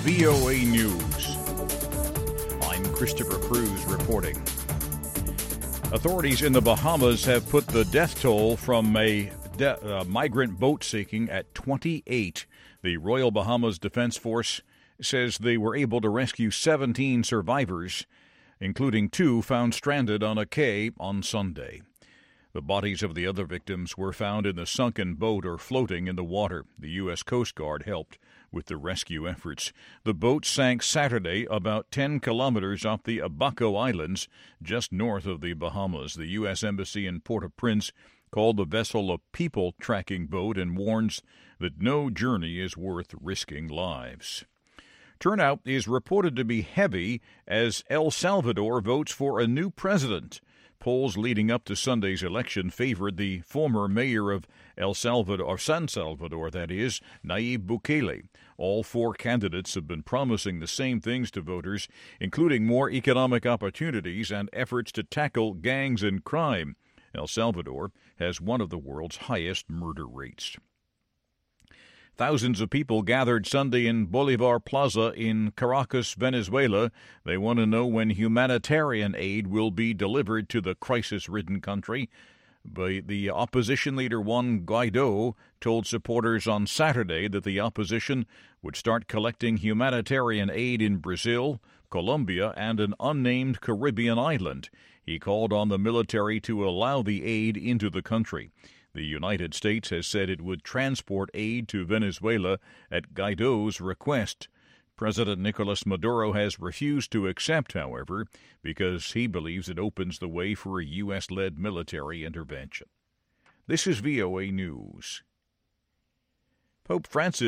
VOA News. I'm Christopher Cruz reporting. Authorities in the Bahamas have put the death toll from a migrant boat sinking at 28. The Royal Bahamas Defense Force says they were able to rescue 17 survivors, including 2 found stranded on a quay on Sunday. The bodies of the other victims were found in the sunken boat or floating in the water. The U.S. Coast Guard helped with the rescue efforts. The boat sank Saturday about 10 kilometers off the Abaco Islands, just north of the Bahamas. The U.S. Embassy in Port-au-Prince called the vessel a people-tracking boat and warns that no journey is worth risking lives. Turnout is reported to be heavy as El Salvador votes for a new president. Polls leading up to Sunday's election favored the former mayor of San Salvador, that is, Nayib Bukele. All 4 candidates have been promising the same things to voters, including more economic opportunities and efforts to tackle gangs and crime. El Salvador has one of the world's highest murder rates. Thousands of people gathered Sunday in Bolivar Plaza in Caracas, Venezuela. They want to know when humanitarian aid will be delivered to the crisis-ridden country. But the opposition leader Juan Guaido told supporters on Saturday that the opposition would start collecting humanitarian aid in Brazil, Colombia, and an unnamed Caribbean island. He called on the military to allow the aid into the country. The United States has said it would transport aid to Venezuela at Guaido's request. President Nicolas Maduro has refused to accept, however, because he believes it opens the way for a U.S.-led military intervention. This is VOA News. Pope Francis